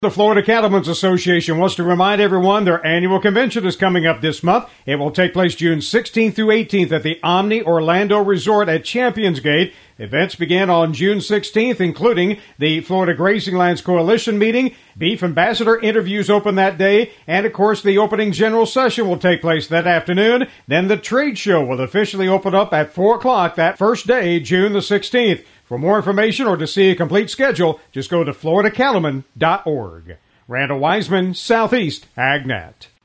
The Florida Cattlemen's Association wants to remind everyone their annual convention is coming up this month. It will take place June 16th through 18th at the Omni Orlando Resort at Champions Gate. Events begin on June 16th, including the Florida Grazing Lands Coalition meeting. Beef Ambassador interviews open that day. And, of course, the opening general session will take place that afternoon. Then the trade show will officially open up at 4 o'clock that first day, June the 16th. For more information or to see a complete schedule, just go to floridacattlemen.org. Randall Wiseman, Southeast AgNet.